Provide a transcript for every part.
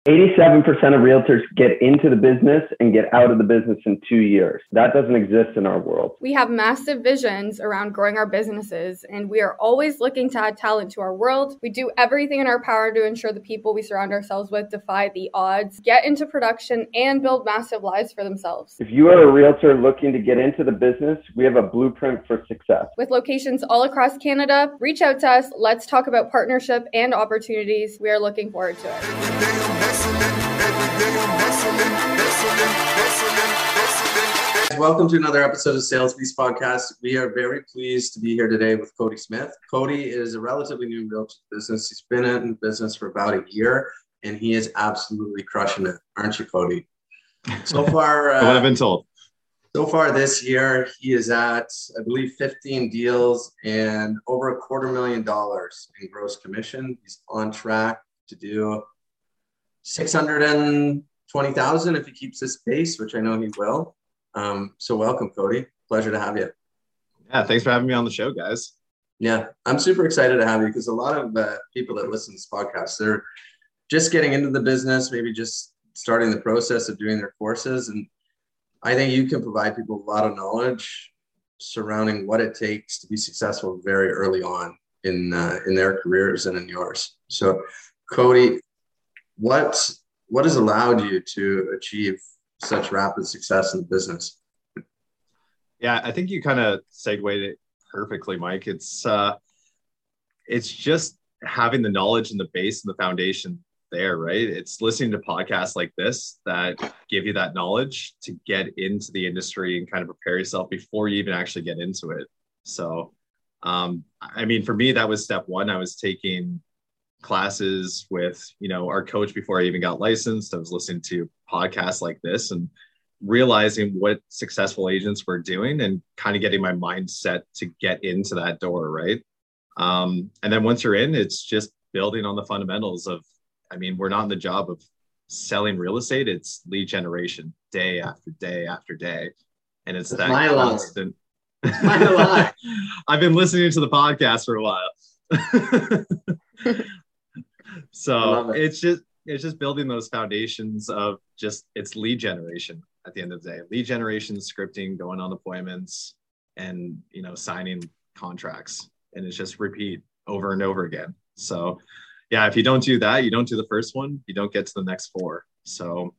87% of realtors get into the business and get out of the business in 2 years. That doesn't exist in our world. We have massive visions around growing our businesses, and we are always looking to add talent to our world. We do everything in our power to ensure the people we surround ourselves with defy the odds, get into production, and build massive lives for themselves. If you are a realtor looking to get into the business, we have a blueprint for success. With locations all across Canada, reach out to us. Let's talk about partnership and opportunities. We are looking forward to it. Welcome to another episode of Sales Beast Podcast. We are very pleased to be here today with Cody Smith. Cody is a relatively new realtor business. He's been in business for about a year, and he is absolutely crushing it, aren't you, Cody? So far, what I've been told. So far this year, he is at, I believe, 15 deals and over $250,000 in gross commission. He's on track to do $620,000 if he keeps this pace, which I know he will. So welcome, Cody. Pleasure to have you. Yeah, thanks for having me on the show, guys. Yeah, I'm super excited to have you because a lot of people that listen to this podcast, they're just getting into the business, maybe just starting the process of doing their courses. And I think you can provide people a lot of knowledge surrounding what it takes to be successful very early on in their careers and in yours. So, Cody, what has allowed you to achieve such rapid success in the business? Yeah, I think you kind of segued it perfectly, Mike. It's just having the knowledge and the base and the foundation there, right? It's listening to podcasts like this that give you that knowledge to get into the industry and kind of prepare yourself before you even actually get into it. So, I mean, for me, that was step one. I was taking classes with, our coach before I even got licensed. I was listening to podcasts like this and realizing what successful agents were doing and kind of getting my mindset to get into that door, right? And then once you're in, it's just building on the fundamentals of, we're not in the job of selling real estate. It's lead generation day after day after day. And it's that constant. I've been listening to the podcast for a while. So it's just building those foundations of it's lead generation at the end of the day. Lead generation, scripting, going on appointments, and signing contracts. And it's just repeat over and over again. So yeah, if you don't do that, you don't do the first one, you don't get to the next four. So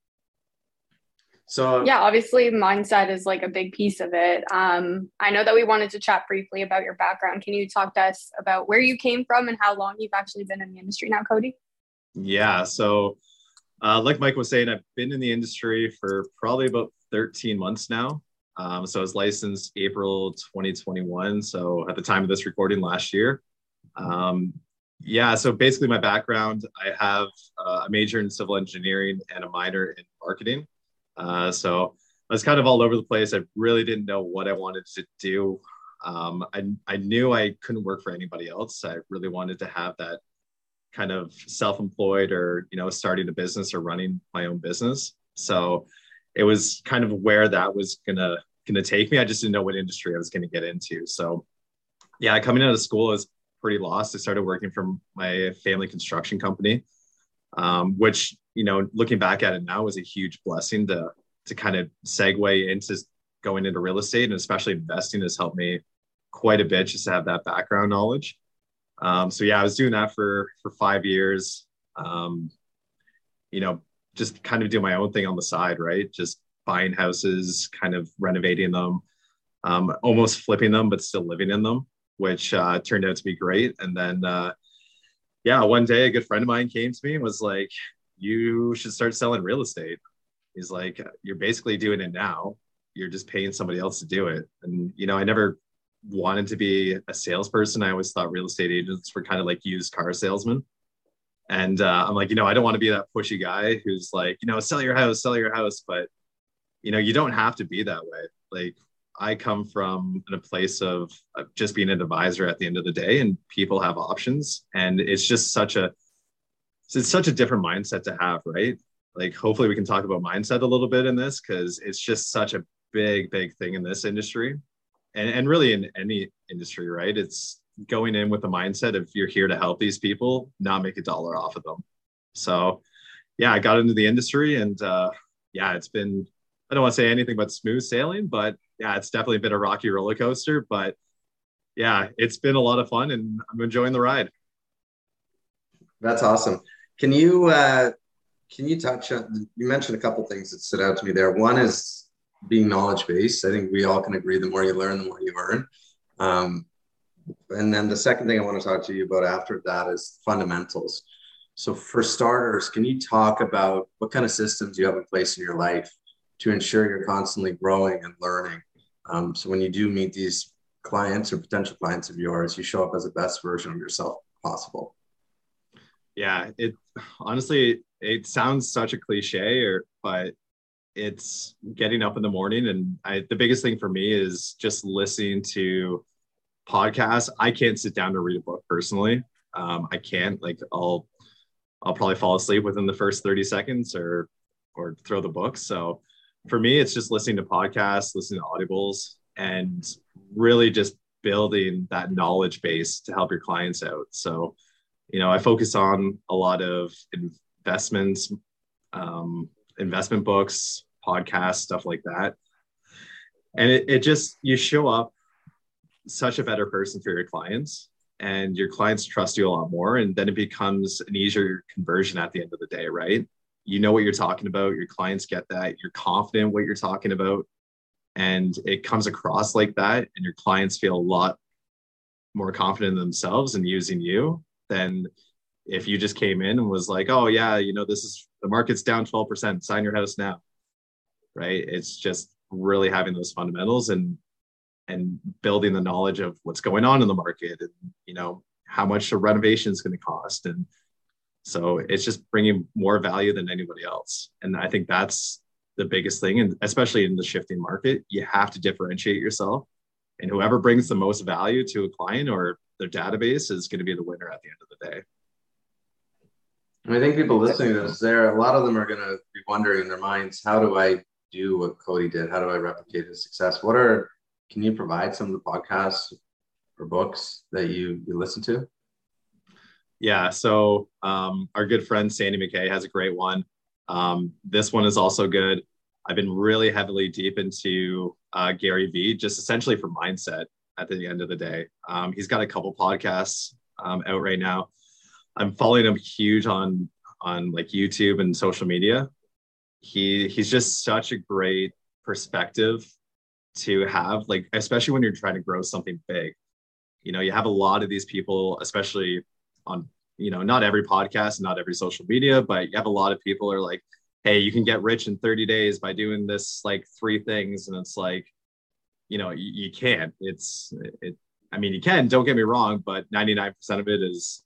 yeah, obviously mindset is like a big piece of it. I know that we wanted to chat briefly about your background. Can you talk to us about where you came from and how long you've actually been in the industry now, Cody? Yeah. So like Mike was saying, I've been in the industry for probably about 13 months now. So I was licensed April 2021. So at the time of this recording last year. Yeah. So basically my background, I have a major in civil engineering and a minor in marketing. So I was kind of all over the place. I really didn't know what I wanted to do. I knew I couldn't work for anybody else. I really wanted to have that kind of self-employed or, starting a business or running my own business. So it was kind of where that was gonna take me. I just didn't know what industry I was going to get into. So yeah, coming out of school, I was pretty lost. I started working for my family construction company, which, looking back at it now was a huge blessing to kind of segue into going into real estate, and especially investing has helped me quite a bit just to have that background knowledge. So yeah, I was doing that for 5 years, just kind of do my own thing on the side, right? Just buying houses, kind of renovating them, almost flipping them, but still living in them, which turned out to be great. And then, one day a good friend of mine came to me and was like, you should start selling real estate. He's like, you're basically doing it now. You're just paying somebody else to do it. And, I never wanted to be a salesperson. I always thought real estate agents were kind of like used car salesmen. And I'm like, I don't want to be that pushy guy who's like, sell your house. But, you don't have to be that way. Like, I come from a place of just being an advisor at the end of the day, and people have options. And it's just such a different mindset to have, right? Like, hopefully we can talk about mindset a little bit in this, because it's just such a big thing in this industry, and really in any industry, right? It's going in with the mindset of you're here to help these people, not make a dollar off of them. So yeah, I got into the industry, and yeah, it's been, I don't want to say anything but smooth sailing, but yeah, it's definitely been a rocky roller coaster. But yeah, it's been a lot of fun, and I'm enjoying the ride. That's awesome. Can you touch on, you mentioned a couple things that stood out to me there. One is being knowledge based. I think we all can agree the more you learn, the more you earn. Um, and then the second thing I want to talk to you about after that is fundamentals. So for starters, can you talk about what kind of systems you have in place in your life to ensure you're constantly growing and learning? So when you do meet these clients or potential clients of yours, you show up as the best version of yourself possible. Yeah, it honestly, it sounds such a cliche, but it's getting up in the morning, and the biggest thing for me is just listening to podcasts. I can't sit down to read a book personally. I can't, like, I'll probably fall asleep within the first 30 seconds or throw the book. So for me, it's just listening to podcasts, listening to audibles, and really just building that knowledge base to help your clients out. So, I focus on a lot of investments, investment books, podcasts, stuff like that. And it just, you show up such a better person for your clients, and your clients trust you a lot more. And then it becomes an easier conversion at the end of the day, right? You know what you're talking about. Your clients get that. You're confident what you're talking about. And it comes across like that. And your clients feel a lot more confident in themselves and using you than if you just came in and was like, oh yeah, this is, the market's down 12%, sign your house now. Right? It's just really having those fundamentals and building the knowledge of what's going on in the market, and how much a renovation is going to cost. And so it's just bringing more value than anybody else. And I think that's the biggest thing. And especially in the shifting market, you have to differentiate yourself, and whoever brings the most value to a client or their database is going to be the winner at the end of the day. I think people listening to this, a lot of them are going to be wondering in their minds, how do I do what Cody did? How do I replicate his success? Can you provide some of the podcasts or books that you listen to? Yeah. So our good friend Sandy McKay has a great one. This one is also good. I've been really heavily deep into Gary Vee, just essentially for mindset at the end of the day. He's got a couple podcasts out right now. I'm following him huge on like YouTube and social media. He's just such a great perspective to have, like, especially when you're trying to grow something big. You have a lot of these people, especially on, not every podcast, not every social media, but you have a lot of people are like, hey, you can get rich in 30 days by doing this, like 3 things. And it's like, you can't. You can, don't get me wrong, but 99% of it is,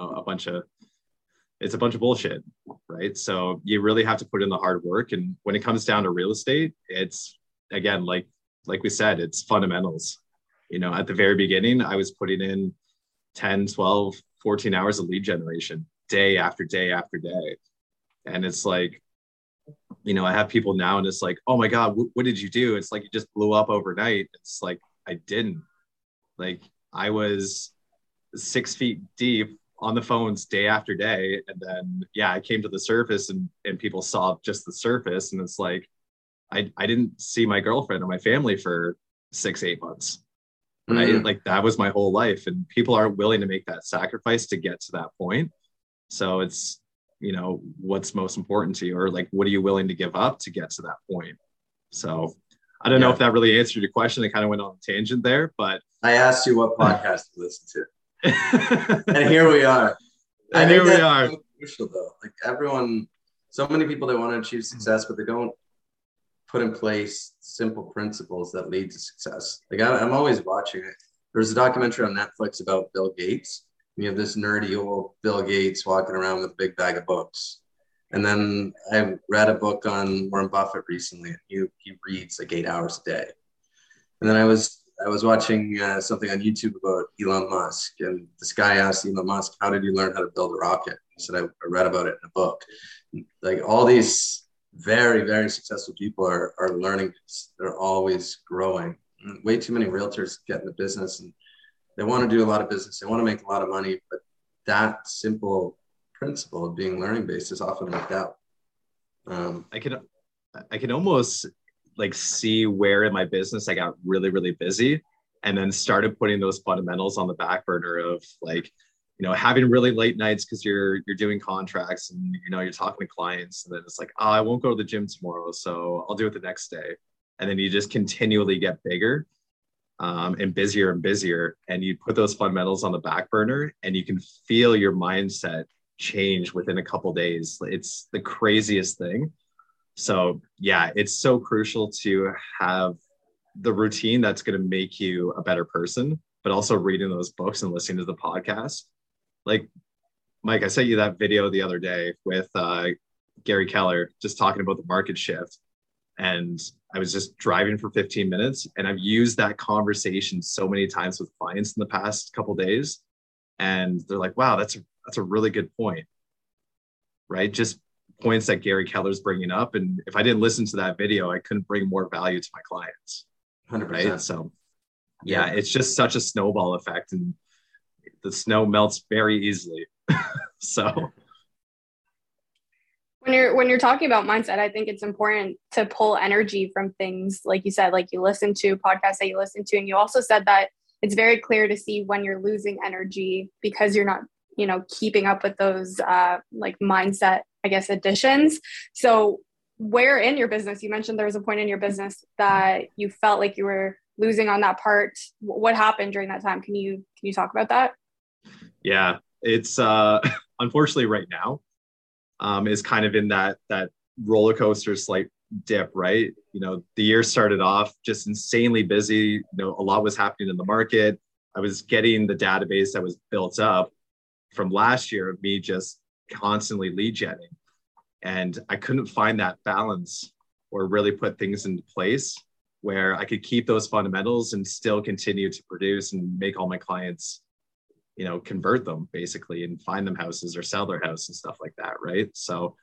it's a bunch of bullshit, right? So you really have to put in the hard work. And when it comes down to real estate, it's, again, like we said, it's fundamentals. At the very beginning, I was putting in 10, 12, 14 hours of lead generation day after day after day. And it's like, I have people now and it's like, oh my God, what did you do? It's like, you just blew up overnight. It's like, I didn't. Like, I was 6 feet deep on the phones day after day. And then, yeah, I came to the surface and people saw just the surface. And it's like, I didn't see my girlfriend or my family for 6-8 months. Right? Mm-hmm. Like, that was my whole life, and people aren't willing to make that sacrifice to get to that point. So it's, what's most important to you, or like, what are you willing to give up to get to that point? So I don't know if that really answered your question. I kind of went on a tangent there, but I asked you what podcast to listen to. And here we are. And here we are. So crucial though. Like, everyone, so many people, they want to achieve success, but they don't put in place simple principles that lead to success. Like, I'm always watching it. There's a documentary on Netflix about Bill Gates. You have this nerdy old Bill Gates walking around with a big bag of books. And then I read a book on Warren Buffett recently. He reads like 8 hours a day. And then I was watching something on YouTube about Elon Musk. And this guy asked Elon Musk, how did you learn how to build a rocket? He said, I read about it in a book. Like, all these very, very successful people are learning this. They're always growing. Way too many realtors get in the business and they want to do a lot of business. They want to make a lot of money, but that simple principle of being learning based is often left out. I can almost like see where in my business I got really, really busy and then started putting those fundamentals on the back burner of like, having really late nights because you're doing contracts and you're talking to clients, and then it's like, oh, I won't go to the gym tomorrow, so I'll do it the next day. And then you just continually get bigger and busier, and you put those fundamentals on the back burner, and you can feel your mindset change within a couple days. It's the craziest thing. So yeah, it's so crucial to have the routine that's going to make you a better person, but also reading those books and listening to the podcast. Like, Mike, I sent you that video the other day with Gary Keller just talking about the market shift. And I was just driving for 15 minutes, and I've used that conversation so many times with clients in the past couple of days. And they're like, wow, that's a really good point, right? Just points that Gary Keller's bringing up. And if I didn't listen to that video, I couldn't bring more value to my clients. 100%. Right. So yeah, it's just such a snowball effect, and the snow melts very easily. So when you're talking about mindset, I think it's important to pull energy from things, like you said, like you listen to podcasts that you listen to. And you also said that it's very clear to see when you're losing energy because you're not, keeping up with those like mindset, I guess, additions. So where in your business, you mentioned there was a point in your business that you felt like you were losing on that part. What happened during that time? Can you talk about that? Yeah, it's unfortunately right now is kind of in that roller coaster slight dip, right? The year started off just insanely busy. A lot was happening in the market. I was getting the database that was built up from last year of me just constantly lead genning. And I couldn't find that balance or really put things into place where I could keep those fundamentals and still continue to produce and make all my clients, convert them basically and find them houses or sell their house and stuff like that. Right. So,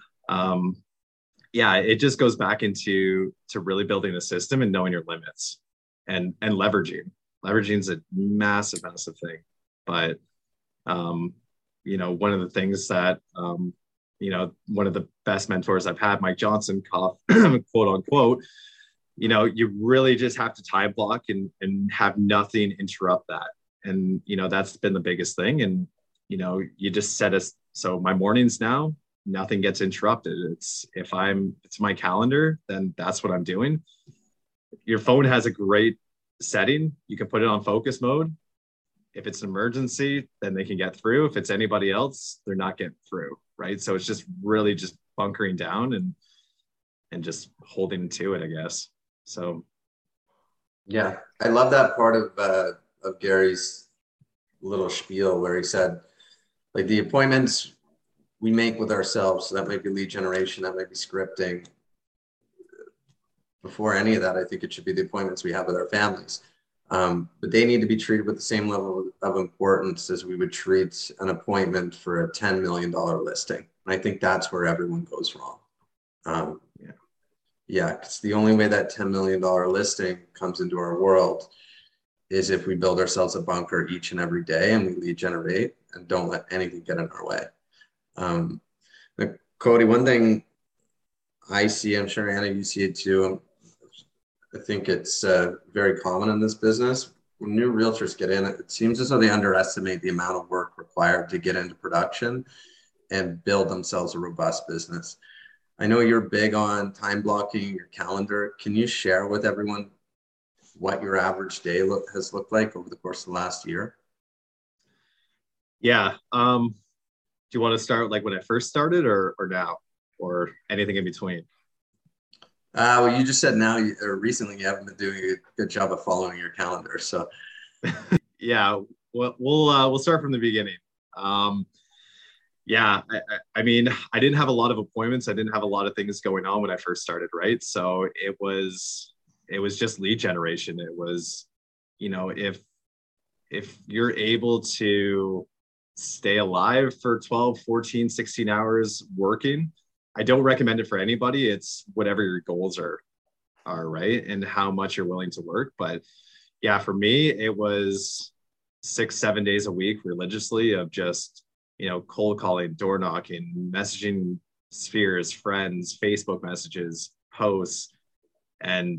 yeah, it just goes back into really building a system and knowing your limits and leveraging. Leveraging is a massive thing. But, one of the things that, one of the best mentors I've had, Mike Johnson, quote unquote, you really just have to time block and have nothing interrupt that. And, that's been the biggest thing. And, you just set us. So my mornings now, nothing gets interrupted. It's my calendar, then that's what I'm doing. Your phone has a great setting. You can put it on focus mode. If it's an emergency, then they can get through. If it's anybody else, they're not getting through. Right. So it's just really just bunkering down and just holding to it, I guess. So. Yeah. I love that part of Gary's little spiel where he said, like, the appointments we make with ourselves, so that might be lead generation, that might be scripting. Before any of that, I think it should be the appointments we have with our families. But they need to be treated with the same level of importance as we would treat an appointment for a $10 million listing. And I think that's where everyone goes wrong. Yeah, because the only way that $10 million listing comes into our world is if we build ourselves a bunker each and every day and we lead generate and don't let anything get in our way. Cody, one thing I see, I'm sure Anna, you see it too. I think it's very common in this business. When new realtors get in, it seems as though they underestimate the amount of work required to get into production and build themselves a robust business. I know you're big on time blocking your calendar. Can you share with everyone what your average day has looked like over the course of the last year? Yeah. Do you want to start like when I first started or now or anything in between? Well, you just said now or recently you haven't been doing a good job of following your calendar. So yeah, well, we'll start from the beginning. Yeah, I mean, I didn't have a lot of appointments. I didn't have a lot of things going on when I first started, right? So it was just lead generation. It was, if you're able to stay alive for 12, 14, 16 hours working, I don't recommend it for anybody. It's whatever your goals are, right? And how much you're willing to work. But yeah, for me, it was 6-7 days a week religiously of just, cold calling, door knocking, messaging spheres, friends, Facebook messages, posts. And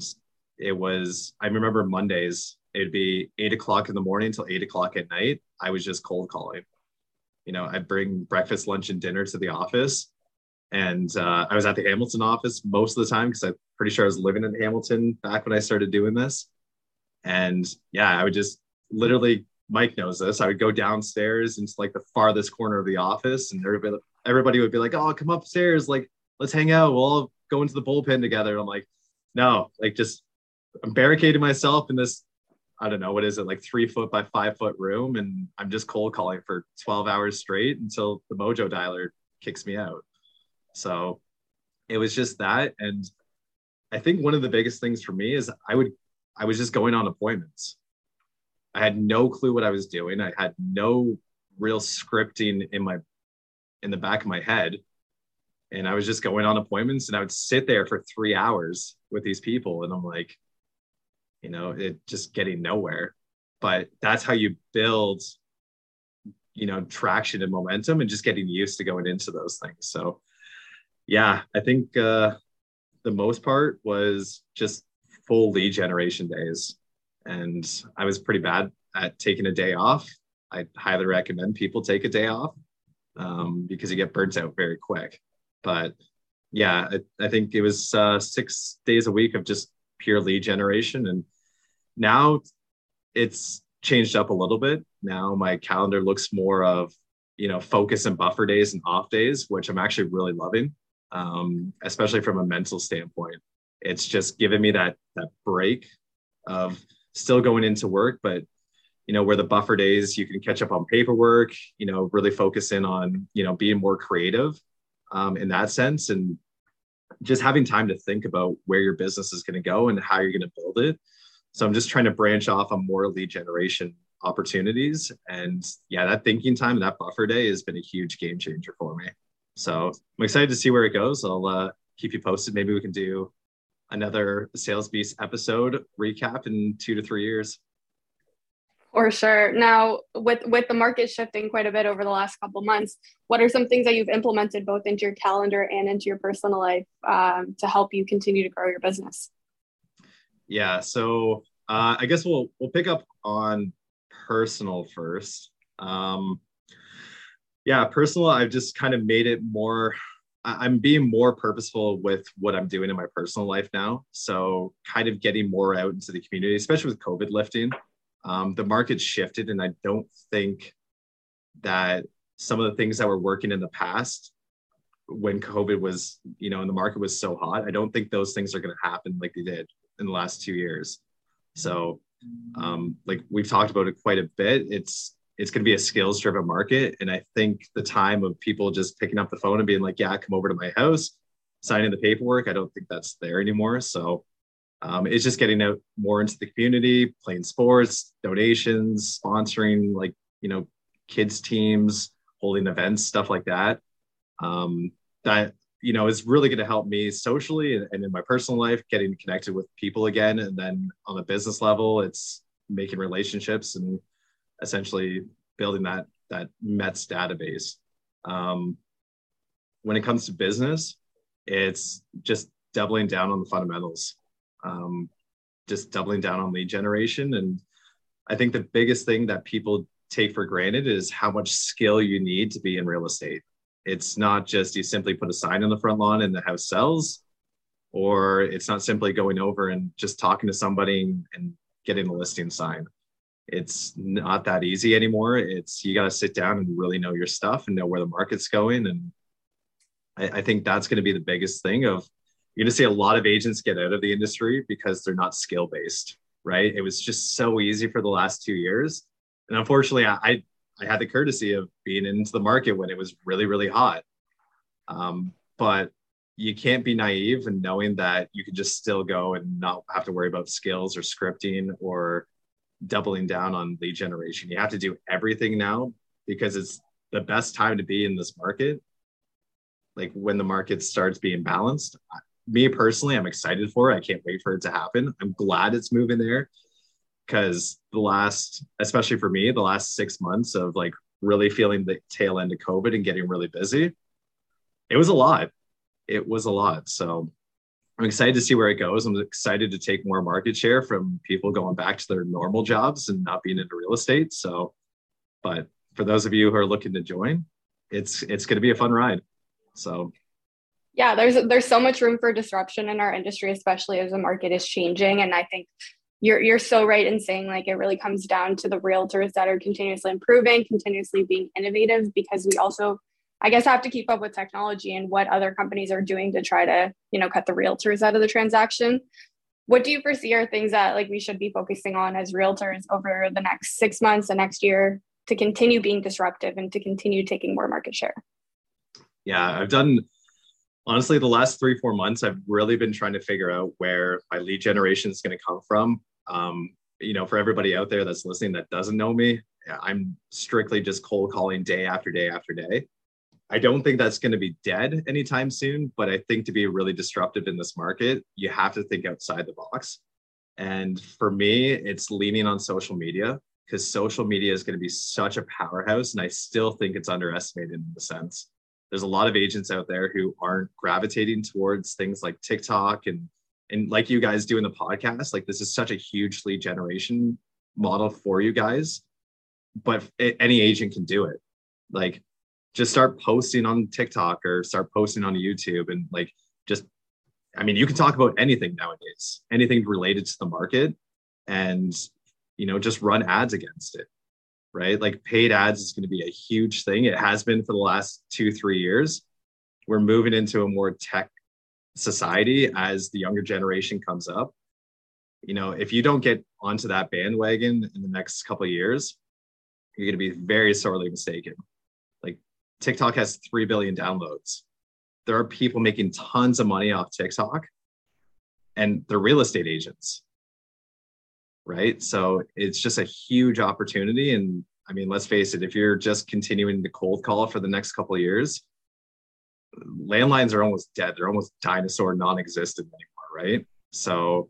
I remember Mondays, it'd be 8 o'clock in the morning till 8 o'clock at night. I was just cold calling. I'd bring breakfast, lunch, and dinner to the office. And I was at the Hamilton office most of the time because I'm pretty sure I was living in Hamilton back when I started doing this. And yeah, I would just literally, Mike knows this, I would go downstairs into like the farthest corner of the office, and everybody would be like, oh, come upstairs, like, let's hang out, we'll all go into the bullpen together. I'm like, no, like, just I'm barricading myself in this, I don't know, what is it, like 3 foot by 5 foot room, and I'm just cold calling for 12 hours straight until the Mojo dialer kicks me out. So it was just that. And I think one of the biggest things for me is I was just going on appointments. I had no clue what I was doing. I had no real scripting in the back of my head. And I was just going on appointments, and I would sit there for 3 hours with these people. And I'm like, it just getting nowhere. But that's how you build, traction and momentum, and just getting used to going into those things. So yeah, I think the most part was just full lead generation days. And I was pretty bad at taking a day off. I highly recommend people take a day off because you get burnt out very quick. But yeah, I think it was 6 days a week of just pure lead generation. And now it's changed up a little bit. Now my calendar looks more of, focus and buffer days and off days, which I'm actually really loving, especially from a mental standpoint. It's just giving me that break of still going into work, but where the buffer days you can catch up on paperwork, really focus in on, being more creative in that sense, and just having time to think about where your business is going to go and how you're going to build it. So I'm just trying to branch off on more lead generation opportunities. And yeah, that thinking time and that buffer day has been a huge game changer for me. So I'm excited to see where it goes. I'll keep you posted. Maybe we can do another Sales Beast episode recap in 2 to 3 years. For sure. Now, with the market shifting quite a bit over the last couple of months, what are some things that you've implemented both into your calendar and into your personal life to help you continue to grow your business? Yeah. So I guess we'll pick up on personal first. Personal, I've just kind of made it more, I'm being more purposeful with what I'm doing in my personal life now. So kind of getting more out into the community, especially with COVID lifting. The market shifted, and I don't think that some of the things that were working in the past when COVID was, and the market was so hot, I don't think those things are going to happen like they did in the last 2 years. So like we've talked about it quite a bit, it's going to be a skills driven market. And I think the time of people just picking up the phone and being like, yeah, come over to my house, signing the paperwork, I don't think that's there anymore. So it's just getting out more into the community, playing sports, donations, sponsoring, like, kids teams, holding events, stuff like that. That, is really going to help me socially and in my personal life, getting connected with people again. And then on the business level, it's making relationships and essentially building that METS database. When it comes to business, it's just doubling down on the fundamentals. Just doubling down on lead generation. And I think the biggest thing that people take for granted is how much skill you need to be in real estate. It's not just you simply put a sign on the front lawn and the house sells, or it's not simply going over and just talking to somebody and getting the listing signed. It's not that easy anymore. You got to sit down and really know your stuff and know where the market's going. And I think that's going to be the biggest thing of, you're going to see a lot of agents get out of the industry because they're not skill-based, right? It was just so easy for the last 2 years. And unfortunately, I had the courtesy of being into the market when it was really, really hot. But you can't be naive in knowing that you can just still go and not have to worry about skills or scripting or doubling down on lead generation. You have to do everything now because it's the best time to be in this market. Like when the market starts being balanced, me personally, I'm excited for it. I can't wait for it to happen. I'm glad it's moving there because especially for me, the last 6 months of like really feeling the tail end of COVID and getting really busy, it was a lot. it was a lot. So I'm excited to see where it goes. I'm excited to take more market share from people going back to their normal jobs and not being into real estate. So, but for those of you who are looking to join, it's going to be a fun ride. So yeah, there's so much room for disruption in our industry, especially as the market is changing. And I think you're so right in saying like it really comes down to the realtors that are continuously improving, continuously being innovative, because we also, I guess, have to keep up with technology and what other companies are doing to try to, cut the realtors out of the transaction. What do you foresee are things that like we should be focusing on as realtors over the next 6 months and next year to continue being disruptive and to continue taking more market share? Yeah, I've done, honestly, the last 3-4 months, I've really been trying to figure out where my lead generation is going to come from. For everybody out there that's listening that doesn't know me, I'm strictly just cold calling day after day after day. I don't think that's going to be dead anytime soon, but I think to be really disruptive in this market, you have to think outside the box. And for me, it's leaning on social media, because social media is going to be such a powerhouse. And I still think it's underestimated in the sense. There's a lot of agents out there who aren't gravitating towards things like TikTok and like you guys do in the podcast. Like, this is such a huge lead generation model for you guys, but any agent can do it. Like, just start posting on TikTok or start posting on YouTube and you can talk about anything nowadays, anything related to the market, and, just run ads against it. Right? Like, paid ads is going to be a huge thing. It has been for the last 2-3 years. We're moving into a more tech society as the younger generation comes up. If you don't get onto that bandwagon in the next couple of years, you're going to be very sorely mistaken. Like, TikTok has 3 billion downloads. There are people making tons of money off TikTok, and they're real estate agents. Right? So it's just a huge opportunity. And let's face it, if you're just continuing to cold call for the next couple of years, landlines are almost dead. They're almost dinosaur, non-existent anymore, right? So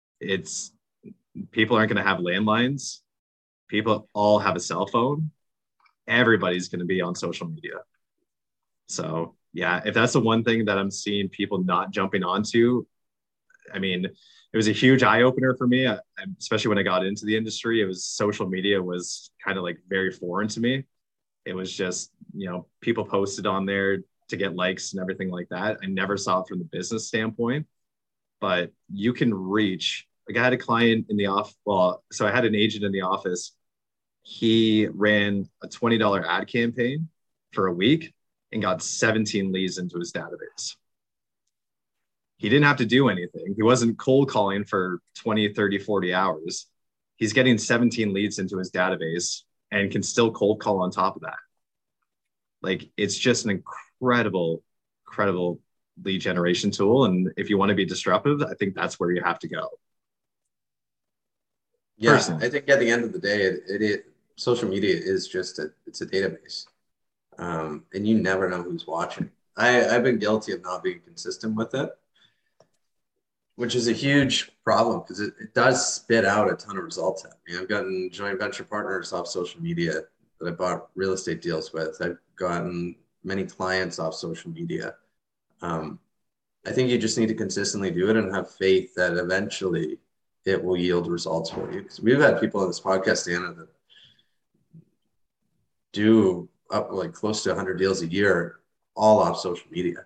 people aren't going to have landlines. People all have a cell phone. Everybody's going to be on social media. So yeah, if that's the one thing that I'm seeing people not jumping onto, it was a huge eye opener for me, especially when I got into the industry. Social media was kind of like very foreign to me. It was just, people posted on there to get likes and everything like that. I never saw it from the business standpoint, but you can reach, like, I had a client in the so I had an agent in the office. He ran a $20 ad campaign for a week and got 17 leads into his database. He didn't have to do anything. He wasn't cold calling for 20, 30, 40 hours. He's getting 17 leads into his database and can still cold call on top of that. Like, it's just an incredible lead generation tool. And if you want to be disruptive, I think that's where you have to go. Yeah, personally. I think at the end of the day, social media is just it's a database. And you never know who's watching. I've been guilty of not being consistent with it, which is a huge problem because it does spit out a ton of results at me. I've gotten joint venture partners off social media that I bought real estate deals with. I've gotten many clients off social media. I think you just need to consistently do it and have faith that eventually it will yield results for you. Because we've had people on this podcast, Anna, that do up like close to 100 deals a year, all off social media.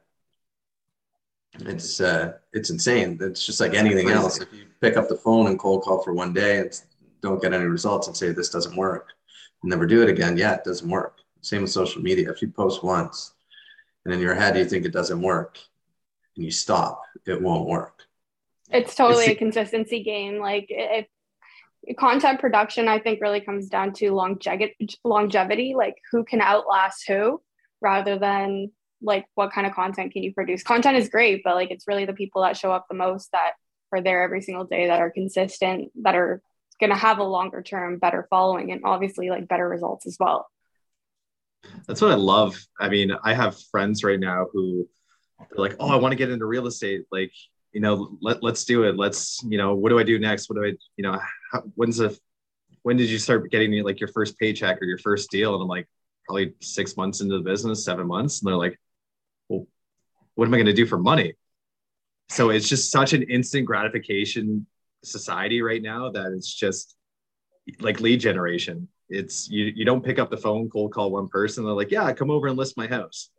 It's insane. It's just like anything else. If you pick up the phone and cold call for one day and don't get any results and say this doesn't work, and never do it again, yeah, it doesn't work. Same with social media. If you post once and in your head you think it doesn't work and you stop, it won't work. It's totally a consistency game. Like, if content production, I think, really comes down to longevity, like who can outlast who, rather than like what kind of content can you produce. Content is great, but like, it's really the people that show up the most, that are there every single day, that are consistent, that are going to have a longer term better following, and obviously like better results as well. That's what I love. I have friends right now who are like, oh, I want to get into real estate. Like, let's do it. Let's, what do I do next? What do I, when did you start getting like your first paycheck or your first deal? And I'm like, probably 6 months into the business, 7 months. And they're like, well, what am I going to do for money? So it's just such an instant gratification society right now that it's just like lead generation. It's you don't pick up the phone, cold call one person. They're like, yeah, come over and list my house.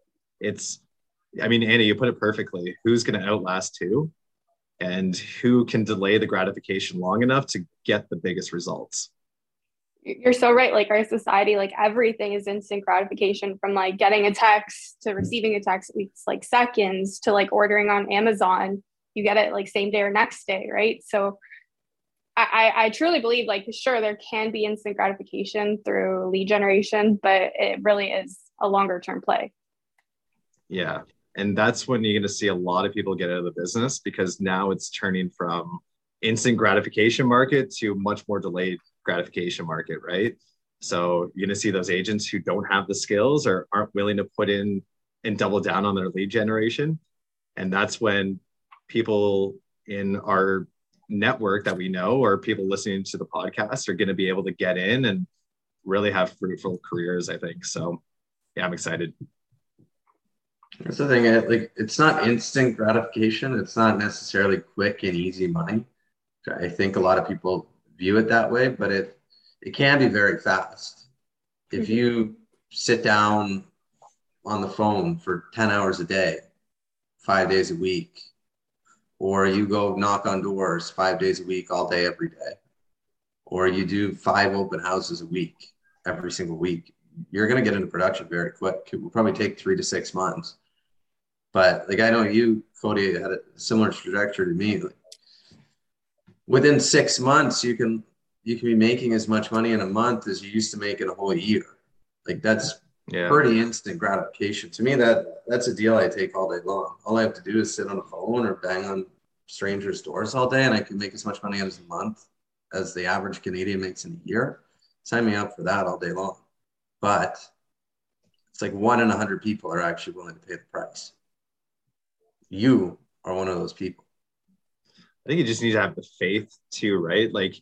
I mean, Annie, you put it perfectly. Who's going to outlast who? And who can delay the gratification long enough to get the biggest results? You're so right. Like our society, like everything is instant gratification, from like getting a text to receiving a text. It's like seconds to like ordering on Amazon. You get it like same day or next day, right? So I truly believe, like, sure, there can be instant gratification through lead generation, but it really is a longer term play. Yeah. And that's when you're going to see a lot of people get out of the business, because now it's turning from instant gratification market to much more delayed gratification market, right? So you're going to see those agents who don't have the skills or aren't willing to put in and double down on their lead generation. And that's when people in our network that we know, or people listening to the podcast, are going to be able to get in and really have fruitful careers, I think. So yeah, I'm excited. That's the thing. Like, it's not instant gratification. It's not necessarily quick and easy money. I think a lot of people view it that way, but it can be very fast. If you sit down on the phone for 10 hours a day, 5 days a week, or you go knock on doors 5 days a week, all day, every day, or you do 5 open houses a week, every single week, you're going to get into production very quick. It will probably take 3 to 6 months. But like, I know you, Cody, had a similar trajectory to me. Like, within 6 months, you can be making as much money in a month as you used to make in a whole year. Like, that's pretty instant gratification. To me, that's a deal I take all day long. All I have to do is sit on a phone or bang on strangers' doors all day, and I can make as much money in a month as the average Canadian makes in a year. Sign me up for that all day long. But it's like 1 in 100 people are actually willing to pay the price. You are one of those people. I think you just need to have the faith too, right? Like,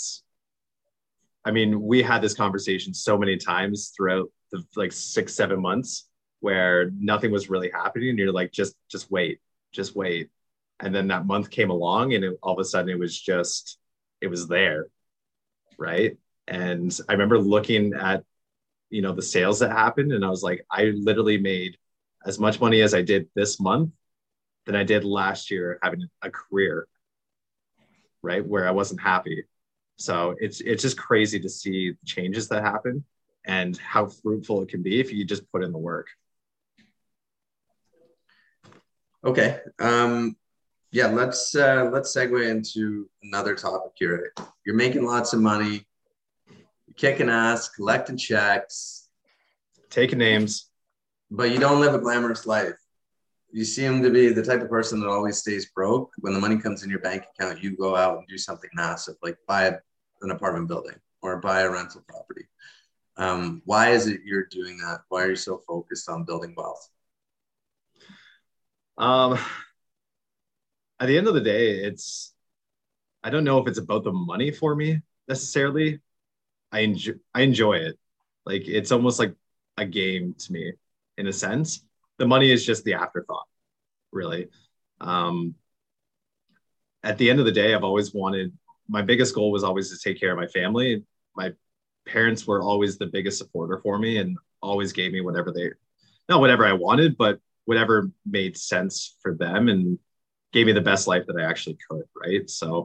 we had this conversation so many times throughout the like 6-7 months where nothing was really happening. And you're like, just wait. And then that month came along, and all of a sudden it was there. Right. And I remember looking at, the sales that happened, and I was like, I literally made as much money as I did this month than I did last year having a career, right, where I wasn't happy. So it's just crazy to see the changes that happen and how fruitful it can be if you just put in the work. Okay. Yeah, let's segue into another topic here. You're making lots of money, you're kicking ass, collecting checks, taking names, but you don't live a glamorous life. You seem to be the type of person that always stays broke. When the money comes in your bank account, you go out and do something massive, like buy an apartment building or buy a rental property. Why is it you're doing that? Why are you so focused on building wealth? At the end of the day, I don't know if it's about the money for me necessarily. I enjoy it. Like, it's almost like a game to me in a sense. The money is just the afterthought, really. At the end of the day, my biggest goal was always to take care of my family. My parents were always the biggest supporter for me and always gave me not whatever I wanted, but whatever made sense for them, and gave me the best life that I actually could. Right. So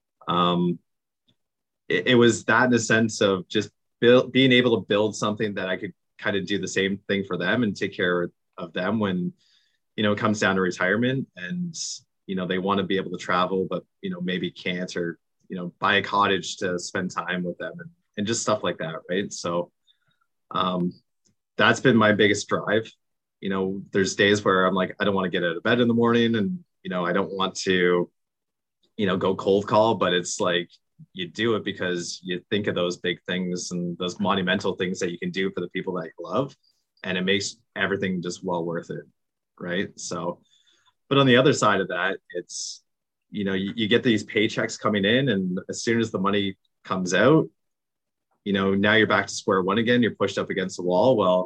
it was that, in a sense of just being able to build something that I could kind of do the same thing for them and take care of them when, it comes down to retirement, and, they want to be able to travel, but, maybe can't, or, buy a cottage to spend time with them, and just stuff like that. Right. So that's been my biggest drive. There's days where I'm like, I don't want to get out of bed in the morning, and, I don't want to, go cold call, but it's like, you do it because you think of those big things and those monumental things that you can do for the people that you love, and it makes everything just well worth it. Right. So, but on the other side of that, it's, you get these paychecks coming in, and as soon as the money comes out, now you're back to square one again. You're pushed up against the wall. Well,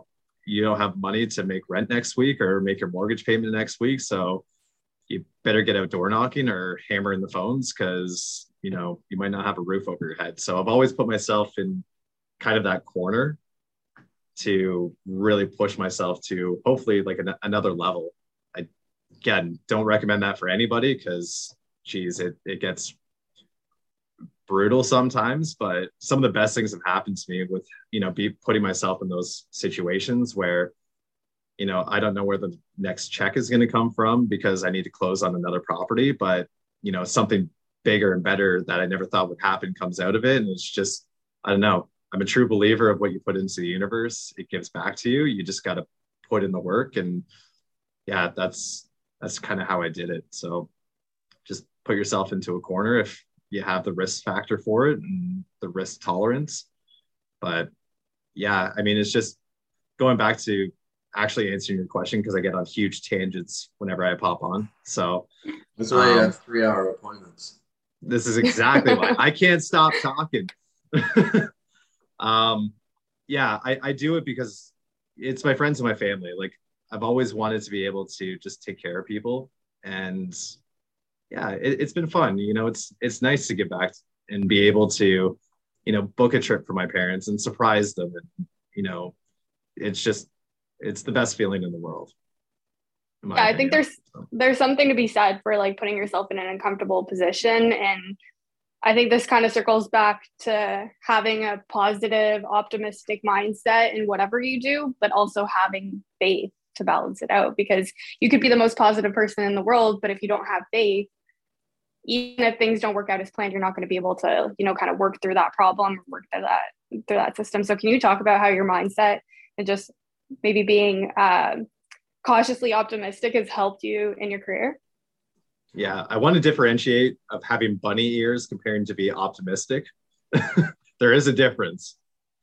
you don't have money to make rent next week or make your mortgage payment next week. So you better get out door knocking or hammering the phones, because, you know, you might not have a roof over your head. So I've always put myself in kind of that corner to really push myself to hopefully like another level. I, again, don't recommend that for anybody, because geez, it gets brutal sometimes, but some of the best things have happened to me with, you know, putting myself in those situations where, you know, I don't know where the next check is going to come from because I need to close on another property, but, you know, something bigger and better that I never thought would happen comes out of it. And it's just, I don't know. I'm a true believer of what you put into the universe, it gives back to you. You just got to put in the work. And yeah, that's kind of how I did it. So just put yourself into a corner if you have the risk factor for it and the risk tolerance. But yeah, I mean, it's just going back to actually answering your question, because I get on huge tangents whenever I pop on. So that's why you have 3-hour appointments. This is exactly why I can't stop talking. Yeah, I do it because it's my friends and my family. Like, I've always wanted to be able to just take care of people. And yeah, it's been fun. You know, it's nice to get back and be able to, you know, book a trip for my parents and surprise them. And, you know, it's the best feeling in the world. Yeah, I think there's something to be said for like putting yourself in an uncomfortable position. And I think this kind of circles back to having a positive, optimistic mindset in whatever you do, but also having faith to balance it out, because you could be the most positive person in the world, but if you don't have faith, even if things don't work out as planned, you're not going to be able to, you know, kind of work through that problem, work through that system. So can you talk about how your mindset and just maybe being cautiously optimistic has helped you in your career? Yeah, I want to differentiate of having bunny ears comparing to be optimistic. There is a difference.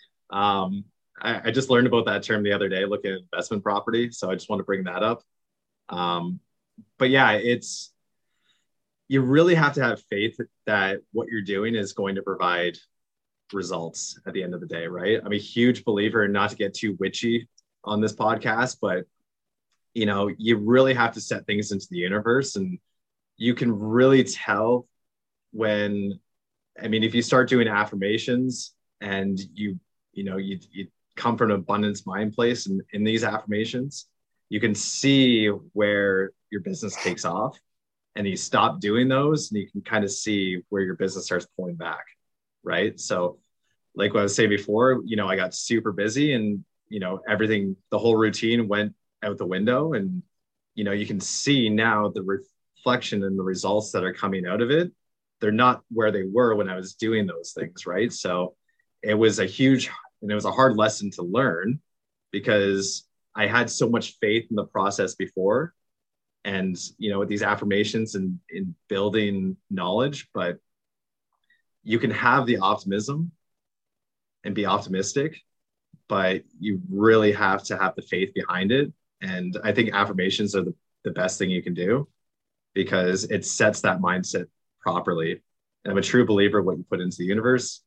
I just learned about that term the other day looking at investment property. So I just want to bring that up. But yeah, you really have to have faith that what you're doing is going to provide results at the end of the day, right? I'm a huge believer, not to get too witchy on this podcast, but you know, you really have to set things into the universe, and you can really tell when, I mean, if you start doing affirmations and you come from an abundance mind place, and in these affirmations, you can see where your business takes off, and you stop doing those and you can kind of see where your business starts pulling back. Right. So like what I was saying before, you know, I got super busy and, you know, everything, the whole routine went out the window, and, you know, you can see now the reflection and the results that are coming out of it. They're not where they were when I was doing those things. Right. So it was a hard lesson to learn, because I had so much faith in the process before, and, you know, with these affirmations and in building knowledge, but you can have the optimism and be optimistic, but you really have to have the faith behind it. And I think affirmations are the best thing you can do, because it sets that mindset properly. And I'm a true believer what you put into the universe,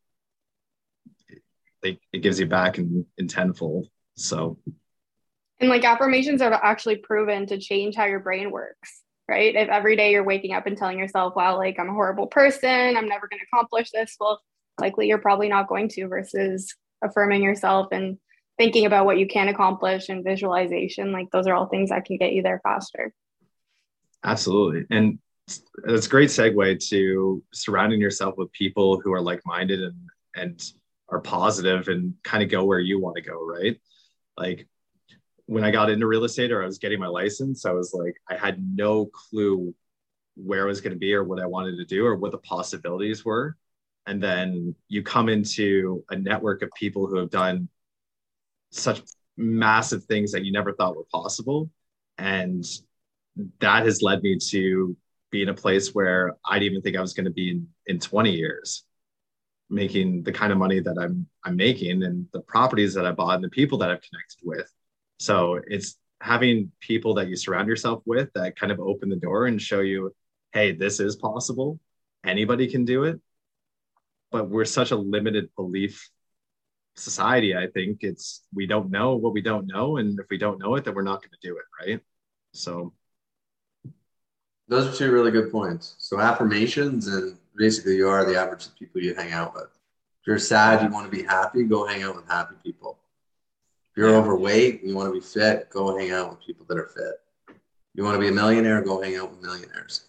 it gives you back in tenfold. So, and like affirmations are actually proven to change how your brain works, right? If every day you're waking up and telling yourself, wow, like I'm a horrible person, I'm never going to accomplish this, well, likely you're probably not going to, versus affirming yourself and thinking about what you can accomplish and visualization. Like those are all things that can get you there faster. Absolutely. And it's a great segue to surrounding yourself with people who are like-minded and are positive and kind of go where you want to go, right? Like when I got into real estate, or I was getting my license, I was like, I had no clue where I was going to be or what I wanted to do or what the possibilities were. And then you come into a network of people who have done such massive things that you never thought were possible. And that has led me to be in a place where I didn't even think I was going to be in 20 years, making the kind of money that I'm making, and the properties that I bought and the people that I've connected with. So it's having people that you surround yourself with that kind of open the door and show you, hey, this is possible. Anybody can do it. But we're such a limited belief society, I think we don't know what we don't know. And if we don't know it, then we're not going to do it. Right. So those are two really good points. So affirmations, and basically you are the average of people you hang out with. If you're sad, you want to be happy, go hang out with happy people. If you're overweight and you want to be fit, go hang out with people that are fit. You want to be a millionaire, go hang out with millionaires.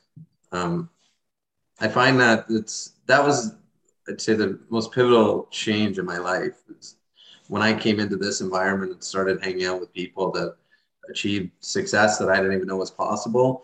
I find that that was, I'd say, the most pivotal change in my life. Is when I came into this environment and started hanging out with people that achieved success that I didn't even know was possible.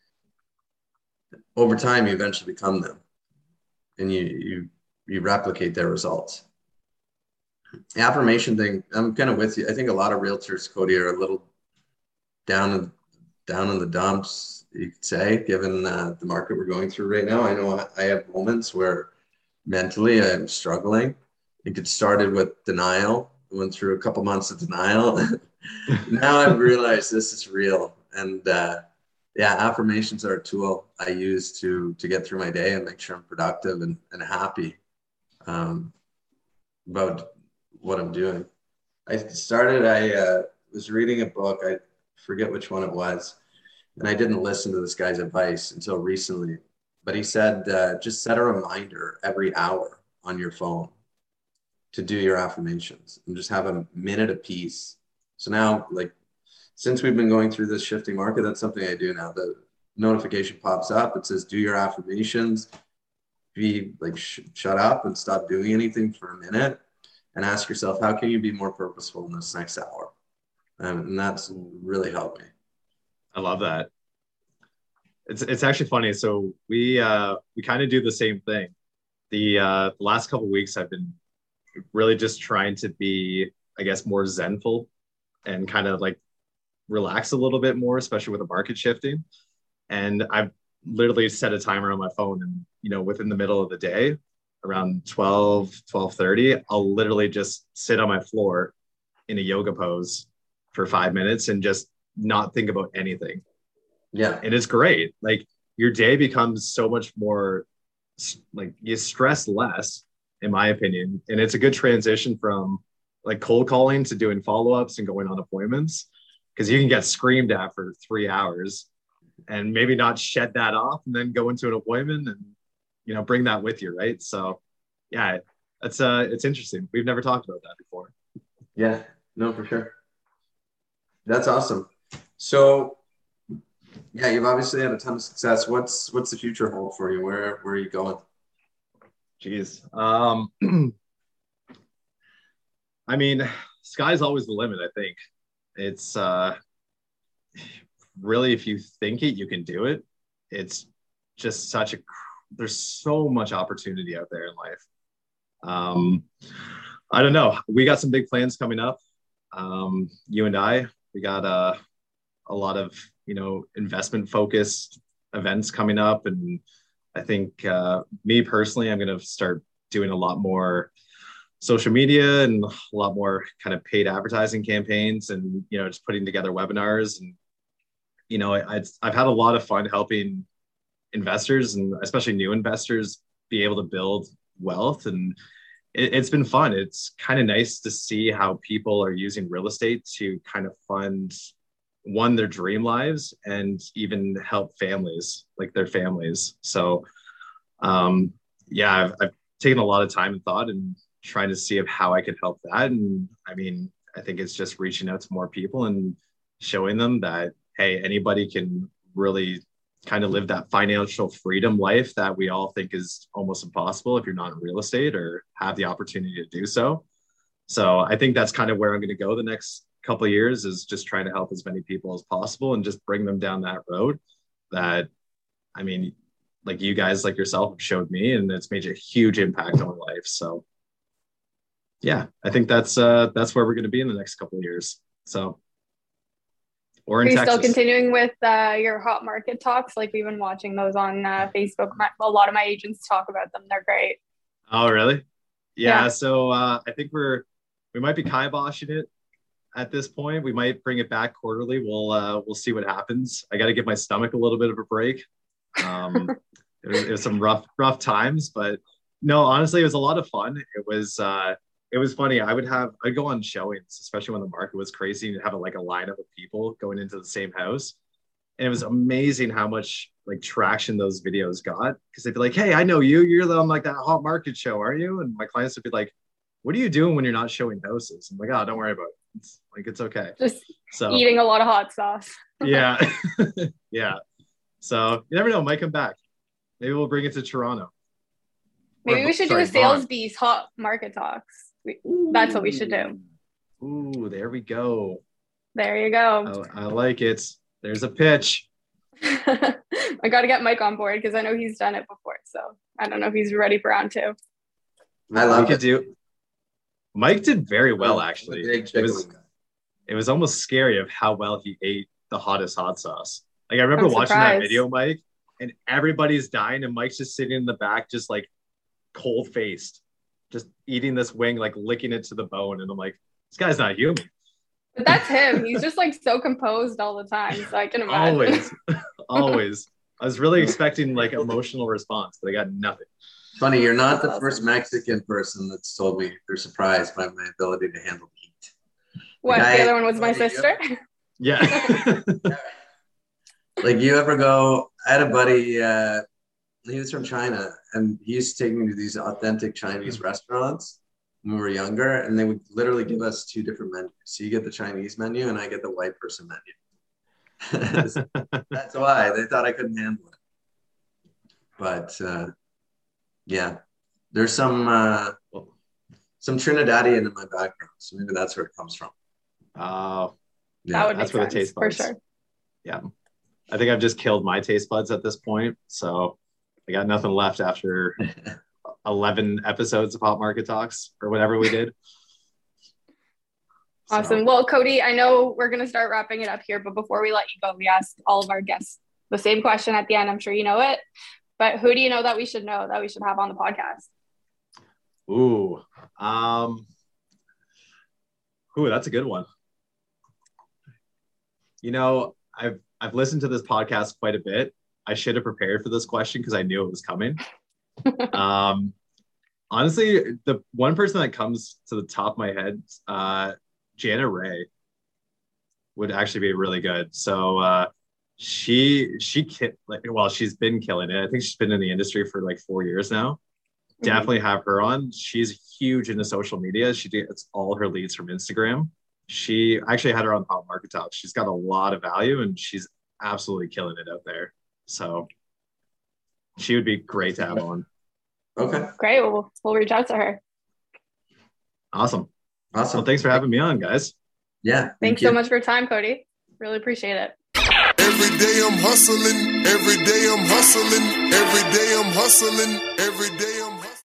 Over time, you eventually become them, and you replicate their results. The affirmation thing, I'm kind of with you. I think a lot of realtors, Cody, are a little down in the dumps, you could say, given the market we're going through right now. I know I have moments where mentally I'm struggling. I think it started with denial. I went through a couple months of denial. Now I've realized this is real. And affirmations are a tool I use to get through my day and make sure I'm productive and happy about what I'm doing. I was reading a book. I forget which one it was. And I didn't listen to this guy's advice until recently. But he said, just set a reminder every hour on your phone to do your affirmations and just have a minute apiece. So now, like, since we've been going through this shifting market, that's something I do now. The notification pops up. It says, do your affirmations. Be like, shut up and stop doing anything for a minute and ask yourself, how can you be more purposeful in this next hour? And that's really helped me. I love that. It's actually funny. So we kind of do the same thing. The last couple of weeks, I've been really just trying to be, I guess, more zenful and kind of like relax a little bit more, especially with the market shifting. And I've literally set a timer on my phone, and within the middle of the day, around 12:30, I'll literally just sit on my floor in a yoga pose for 5 minutes and just not think about anything. Yeah. And it's great. Like, your day becomes so much more, like, you stress less, in my opinion. And it's a good transition from like cold calling to doing follow-ups and going on appointments, because you can get screamed at for 3 hours and maybe not shed that off and then go into an appointment and, bring that with you. Right. So yeah, it's interesting. We've never talked about that before. Yeah, no, for sure. That's awesome. So yeah, you've obviously had a ton of success. What's the future hold for you? Where are you going? Jeez. I mean, sky's always the limit, I think. It's really, if you think it, you can do it. It's just there's so much opportunity out there in life. I don't know. We got some big plans coming up. You and we got a lot of, investment focused events coming up. And I think me personally, I'm going to start doing a lot more social media and a lot more kind of paid advertising campaigns, and, just putting together webinars. And, I've had a lot of fun helping investors, and especially new investors, be able to build wealth. And it's been fun. It's kind of nice to see how people are using real estate to kind of fund their dream lives, and even help families, like their families. So I've taken a lot of time and thought and trying to see how I could help that. And I mean, I think it's just reaching out to more people and showing them that, hey, anybody can really kind of live that financial freedom life that we all think is almost impossible if you're not in real estate or have the opportunity to do so. So I think that's kind of where I'm going to go the next couple of years, is just trying to help as many people as possible and just bring them down that road that, I mean, like you guys, like yourself, have showed me, and it's made a huge impact on my life. So yeah, I think that's where we're going to be in the next couple of years. So, or in Are you Texas. still continuing with your hot market talks? Like, we've been watching those on Facebook. A lot of my agents talk about them. They're great. Oh, really? Yeah. So I think we might be kiboshing it at this point. We might bring it back quarterly. We'll see what happens. I got to give my stomach a little bit of a break. It was some rough times, but no, honestly, it was a lot of fun. It was it was funny. I'd go on showings, especially when the market was crazy, and have a lineup of people going into the same house. And it was amazing how much like traction those videos got, because they'd be like, "Hey, I know you. You're on like that hot market show, are you?" And my clients would be like, "What are you doing when you're not showing houses?" I'm like, "Oh, don't worry about it. It's okay." Just So eating a lot of hot sauce. yeah, yeah. So you never know, might come back. Maybe we'll bring it to Toronto. Maybe we should do a Sales Beast hot market talks. That's what we should do. Ooh, there we go. There you go. I like it. There's a pitch. I got to get Mike on board because I know he's done it before. So I don't know if he's ready for round 2. I love it. Mike did very well, actually. It was almost scary of how well he ate the hottest hot sauce. Like I remember watching that video, Mike, and everybody's dying, and Mike's just sitting in the back, just like cold faced, just eating this wing, like licking it to the bone. And I'm like, this guy's not human. But that's him. He's just like so composed all the time. So I can imagine. Always. I was really expecting like emotional response, but I got nothing. Funny, you're not the first Mexican person that's told me they're surprised by my ability to handle heat. What? The other one was my sister? Yeah. Like you ever go, I had a buddy, he was from China, and he used to take me to these authentic Chinese restaurants when we were younger, and they would literally give us 2 different menus. So you get the Chinese menu and I get the white person menu. That's why they thought I couldn't handle it. But yeah, there's some Trinidadian in my background, so maybe that's where it comes from. Oh, yeah, that's where the taste buds. For sure. Yeah, I think I've just killed my taste buds at this point, so I got nothing left after 11 episodes of Hot Market Talks or whatever we did. Awesome. So. Well, Cody, I know we're going to start wrapping it up here, but before we let you go, we ask all of our guests the same question at the end. I'm sure you know it, but who do you know that we should have on the podcast? Ooh, that's a good one. You know, I've listened to this podcast quite a bit. I should have prepared for this question because I knew it was coming. Honestly, the one person that comes to the top of my head, Jana Ray, would actually be really good. So she's been killing it. I think she's been in the industry for like 4 years now. Mm-hmm. Definitely have her on. She's huge into social media. She gets all her leads from Instagram. She actually had her on Hot Market Talk. She's got a lot of value and she's absolutely killing it out there. So she would be great to have on. Okay. Great. Well, we'll reach out to her. Awesome. Well, thanks for having me on, guys. Yeah. Thanks so much for your time, Cody. Really appreciate it. Every day I'm hustling. Every day I'm hustling. Every day I'm hustling. Every day I'm